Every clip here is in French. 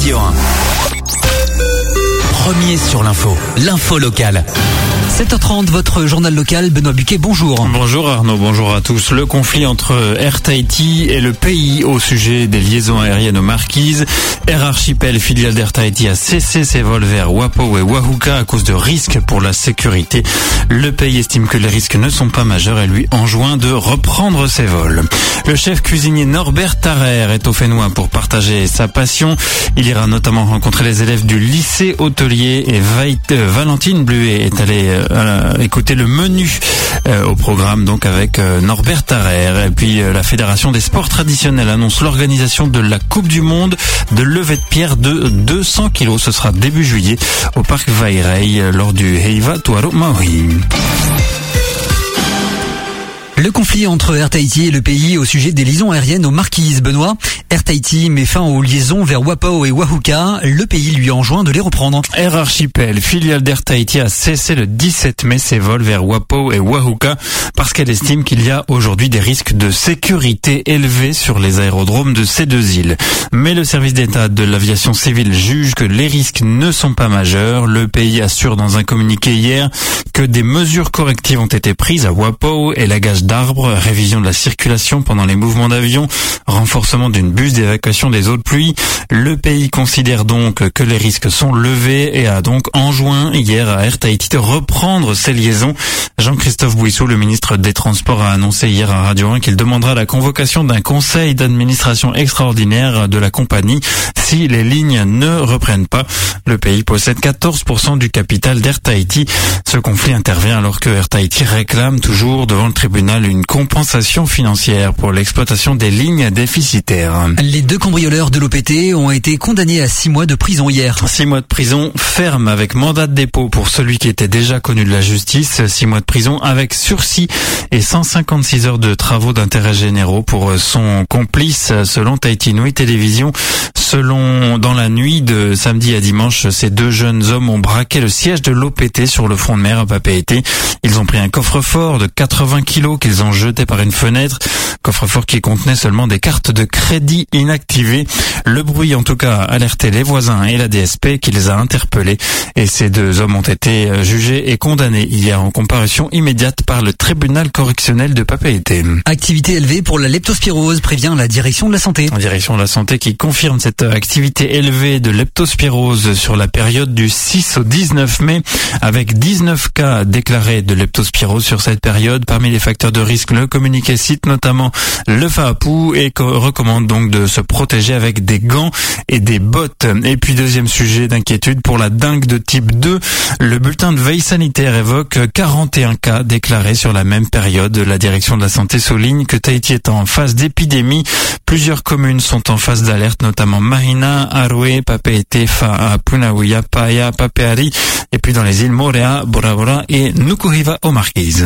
Radio 1. Premier sur l'info locale. 7h30, votre journal local, Benoît Buquet, bonjour. Bonjour Arnaud, bonjour à tous. Le conflit entre Air Tahiti et le pays au sujet des liaisons aériennes aux Marquises. Air Archipel, filiale d'Air Tahiti, a cessé ses vols vers Wappo et Wahuka à cause de risques pour la sécurité. Le pays estime que les risques ne sont pas majeurs et lui enjoint de reprendre ses vols. Le chef cuisinier Norbert Tarrer est au Fénois pour partager sa passion. Il ira notamment rencontrer les élèves du lycée hôtelier et Valentine Bluet est allée écouter le menu au programme donc avec Norbert Tarrer. Et puis la Fédération des sports traditionnels annonce l'organisation de la Coupe du Monde de levée de pierre de 200 kilos. Ce sera début juillet au parc Vairei lors du Heiva Tuaro Maui. Le conflit entre Air Tahiti et le pays au sujet des liaisons aériennes aux Marquises. Benoît, Air Tahiti met fin aux liaisons vers Wappo et Wahuka. Le pays lui enjoint de les reprendre. Air Archipel, filiale d'Air Tahiti, a cessé le 17 mai ses vols vers Wappo et Wahuka parce qu'elle estime qu'il y a aujourd'hui des risques de sécurité élevés sur les aérodromes de ces deux îles. Mais le service d'État de l'aviation civile juge que les risques ne sont pas majeurs. Le pays assure dans un communiqué hier que des mesures correctives ont été prises à Wappo, élagage d'arbres, révision de la circulation pendant les mouvements d'avion, renforcement d'une bus d'évacuation des eaux de pluie. Le pays considère donc que les risques sont levés et a donc enjoint hier à Air Tahiti de reprendre ses liaisons. Jean-Christophe Bouissou, le ministre des Transports, a annoncé hier à Radio 1 qu'il demandera la convocation d'un conseil d'administration extraordinaire de la compagnie si les lignes ne reprennent pas. Le pays possède 14% du capital d'Air Tahiti. Ce conflit intervient alors que Air Tahiti réclame toujours devant le tribunal une compensation financière pour l'exploitation des lignes déficitaires. Les deux cambrioleurs de l'OPT ont été condamnés à 6 mois de prison hier. 6 mois de prison ferme avec mandat de dépôt pour celui qui était déjà connu de la justice. 6 mois de prison avec sursis et 156 heures de travaux d'intérêt généraux pour son complice, selon Tahiti Nui Télévision. Dans la nuit de samedi à dimanche, ces deux jeunes hommes ont braqué le siège de l'OPT sur le front de mer à Papeete. Ils ont pris un coffre-fort de 80 kilos qu'ils ont jeté par une fenêtre. Coffre-fort qui contenait seulement des cartes de crédit inactivées. Le bruit, en tout cas, a alerté les voisins et la DSP qui les a interpellés. Et ces deux hommes ont été jugés et condamnés hier en comparution immédiate par le tribunal correctionnel de Papeete. Activité élevée pour la leptospirose, prévient la direction de la santé. La direction de la santé qui confirme cette activité élevée de leptospirose sur la période du 6 au 19 mai, avec 19 cas déclarés de leptospirose sur cette période. Parmi les facteurs de risque, le communiqué cite notamment le FAAPU et recommande donc de se protéger avec des gants et des bottes. Et puis deuxième sujet d'inquiétude pour la dengue de type 2, le bulletin de veille sanitaire évoque 41 cas déclarés sur la même période. La direction de la santé souligne que Tahiti est en phase d'épidémie. Plusieurs communes sont en phase d'alerte, notamment Marina, Aroe, Papeete, Fa'a, Punawiya, Paia, Papeari, et puis dans les îles Morea, Bora Bora et Nukuhiva aux Marquises.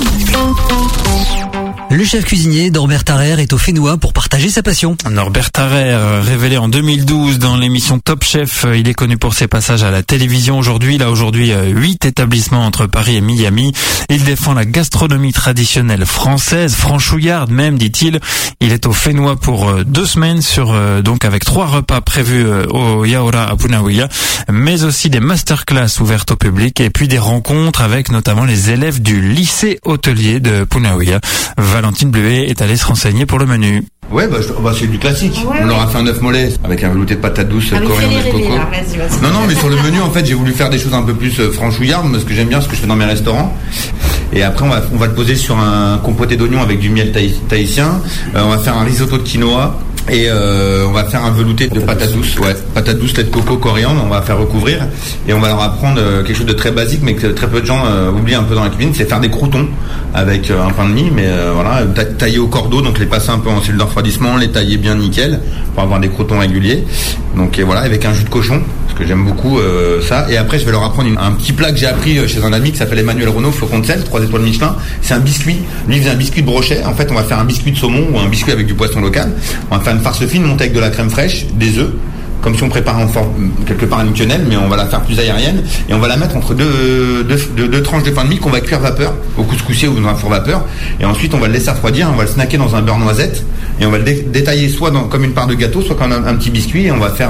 Le chef cuisinier Norbert Tarrer est au Fénois pour partager sa passion. Norbert Tarrer, révélé en 2012 dans l'émission Top Chef, il est connu pour ses passages à la télévision. Aujourd'hui, il a 8 établissements entre Paris et Miami. Il défend la gastronomie traditionnelle française, franchouillarde même, dit-il. Il est au Fénois pour 2 semaines donc avec 3 repas prévus au Yaora à Punawiya, mais aussi des masterclass ouvertes au public et puis des rencontres avec notamment les élèves du lycée hôtelier de Punawiya. Valentine Bluet est allée se renseigner pour le menu. Ouais, c'est du classique. On leur a fait un œuf mollet avec un velouté de patates douces, coriandre et coco. Non, mais sur le menu, en fait, j'ai voulu faire des choses un peu plus franchouillardes, parce que j'aime bien ce que je fais dans mes restaurants. Et après, on va le poser sur un compoté d'oignon avec du miel tahitien. On va faire un risotto de quinoa. Et on va faire un velouté de patates douces, patates douces, lait de coco, coriandre, on va faire recouvrir et on va leur apprendre quelque chose de très basique mais que très peu de gens oublient un peu dans la cuisine, c'est faire des croûtons avec un pain de mie, mais voilà, tailler au cordeau, donc les passer un peu en cellule de refroidissement, les tailler bien nickel pour avoir des croûtons réguliers. Donc et voilà, avec un jus de cochon, parce que j'aime beaucoup ça. Et après je vais leur apprendre un petit plat que j'ai appris chez un ami qui s'appelle Emmanuel Renaud, flocon de sel, 3 étoiles Michelin. C'est un biscuit. Lui il faisait un biscuit de brochet. En fait on va faire un biscuit de saumon ou un biscuit avec du poisson local. On va faire une farce fine montée avec de la crème fraîche, des œufs, comme si on préparait quelque part une quenelle, mais on va la faire plus aérienne, et on va la mettre entre deux tranches de pain de mie qu'on va cuire vapeur, au couscoussier ou dans un four vapeur, et ensuite on va le laisser refroidir, on va le snacker dans un beurre noisette, et on va le détailler soit comme une part de gâteau, soit comme un petit biscuit, et on va faire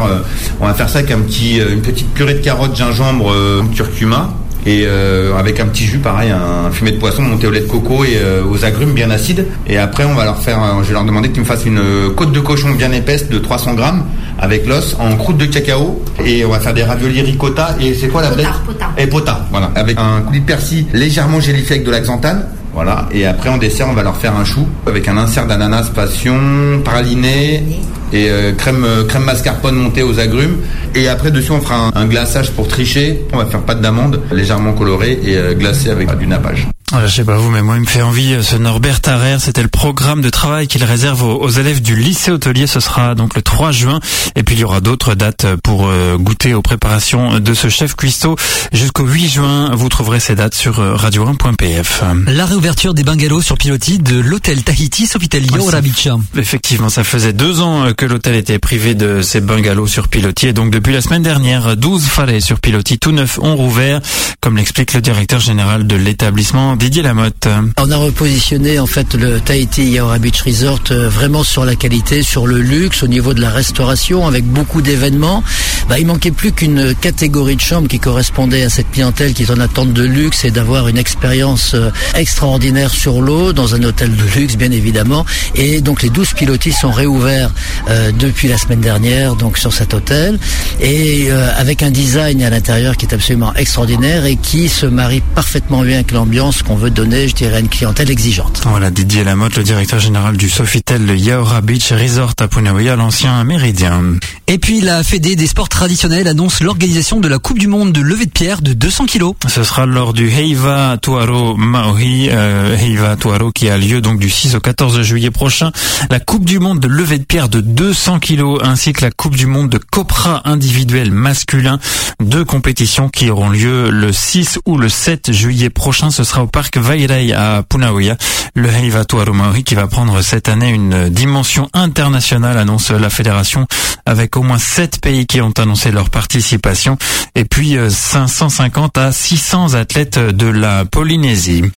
ça avec une petite purée de carottes, gingembre, curcuma, et avec un petit jus pareil, un fumet de poisson monté au lait de coco et aux agrumes bien acides. Et après on va je vais leur demander qu'ils me fassent une côte de cochon bien épaisse de 300 grammes avec l'os en croûte de cacao, et on va faire des raviolis ricotta, et c'est quoi la blette ? Et pota, voilà, avec un coulis de persil légèrement gélifié avec de la xanthane. Voilà, et après en dessert on va leur faire un chou avec un insert d'ananas passion, praliné et crème mascarpone montée aux agrumes. Et après dessus on fera un glaçage pour tricher. On va faire pâte d'amande légèrement colorée et glacée avec du nappage. Je sais pas vous, mais moi il me fait envie ce Norbert Tarrer. C'était le programme de travail qu'il réserve aux élèves du lycée hôtelier. Ce sera donc le 3 juin. Et puis il y aura d'autres dates pour goûter aux préparations de ce chef cuistot jusqu'au 8 juin. Vous trouverez ces dates sur radio1.pf. La réouverture des bungalows sur pilotis de l'hôtel Tahiti Sofitel Yaoura Beach. Effectivement, ça faisait 2 ans que l'hôtel était privé de ses bungalows sur pilotis. Et donc depuis la semaine dernière, 12 chalets sur pilotis tout neufs ont rouvert, comme l'explique le directeur général de l'établissement, Didier Lamotte. On a repositionné en fait le Tahiti Yaoura Beach Resort vraiment sur la qualité, sur le luxe, au niveau de la restauration, avec beaucoup d'événements. Il manquait plus qu'une catégorie de chambres qui correspondait à cette clientèle qui est en attente de luxe et d'avoir une expérience extraordinaire sur l'eau, dans un hôtel de luxe bien évidemment. Et donc les 12 pilotis sont réouverts depuis la semaine dernière donc sur cet hôtel, et avec un design à l'intérieur qui est absolument extraordinaire et qui se marie parfaitement bien avec l'ambiance qu'on veut donner, je dirais, à une clientèle exigeante. Voilà, Didier Lamotte, le directeur général du Sofitel Yaoura Beach Resort à Punaouia, l'ancien Méridien. Et puis la Fédé des sports traditionnels annonce l'organisation de la Coupe du Monde de levée de pierre de 200 kilos. Ce sera lors du Heiva Tuaro Maori, Heiva Tuaro qui a lieu donc du 6 au 14 juillet prochain. La Coupe du Monde de levée de pierre de 200 kilos ainsi que la Coupe du Monde de Copra individuel masculin. 2 compétitions qui auront lieu le 6 ou le 7 juillet prochain. Ce sera au parc Vairei à Punaouia. Le Heiva Tuaro Maori qui va prendre cette année une dimension internationale, annonce la fédération, avec au moins 7 pays qui ont annoncé leur participation, et puis 550 à 600 athlètes de la Polynésie.